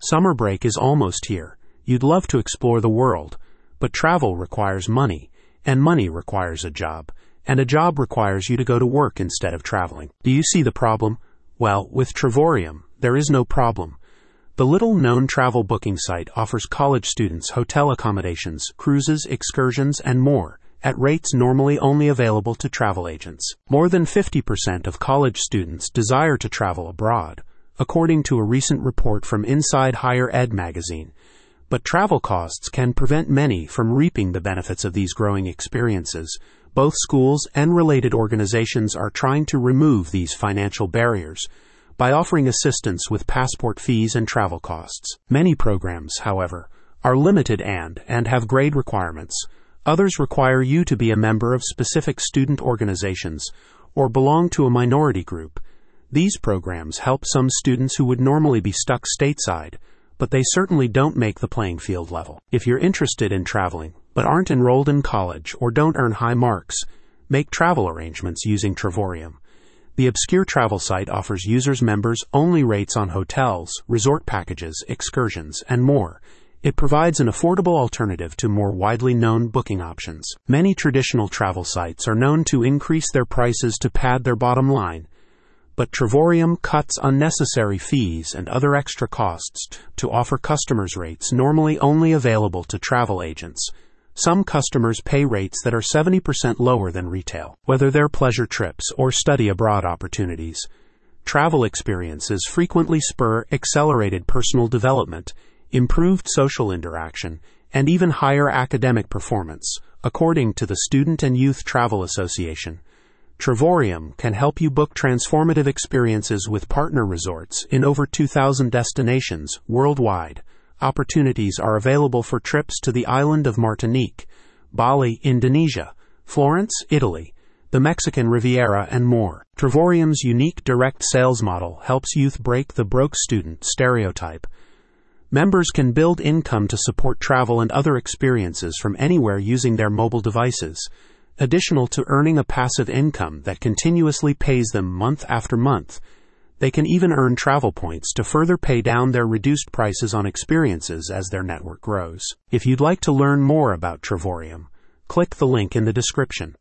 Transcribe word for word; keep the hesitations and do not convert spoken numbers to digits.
Summer break is almost here. You'd love to explore the world, but travel requires money, and money requires a job, and a job requires you to go to work instead of traveling. Do you see the problem? Well, with Travorium, there is no problem. The little-known travel booking site offers college students hotel accommodations, cruises, excursions, and more, at rates normally only available to travel agents. More than fifty percent of college students desire to travel abroad, according to a recent report from Inside Higher Ed magazine. But travel costs can prevent many from reaping the benefits of these growing experiences. Both schools and related organizations are trying to remove these financial barriers by offering assistance with passport fees and travel costs. Many programs, however, are limited and, and have grade requirements. Others require you to be a member of specific student organizations or belong to a minority group. These programs help some students who would normally be stuck stateside, but they certainly don't make the playing field level. If you're interested in traveling, but aren't enrolled in college or don't earn high marks, make travel arrangements using Travorium. The obscure travel site offers users members only rates on hotels, resort packages, excursions, and more. It provides an affordable alternative to more widely known booking options. Many traditional travel sites are known to increase their prices to pad their bottom line, but Travorium cuts unnecessary fees and other extra costs to offer customers rates normally only available to travel agents. Some customers pay rates that are seventy percent lower than retail. Whether they're pleasure trips or study abroad opportunities, travel experiences frequently spur accelerated personal development, improved social interaction, and even higher academic performance, according to the Student and Youth Travel Association. Travorium can help you book transformative experiences with partner resorts in over two thousand destinations worldwide. Opportunities are available for trips to the island of Martinique, Bali, Indonesia, Florence, Italy, the Mexican Riviera, and more. Travorium's unique direct sales model helps youth break the broke student stereotype. Members can build income to support travel and other experiences from anywhere using their mobile devices, additional to earning a passive income that continuously pays them month after month. They can even earn travel points to further pay down their reduced prices on experiences as their network grows. If you'd like to learn more about Travorium, click the link in the description.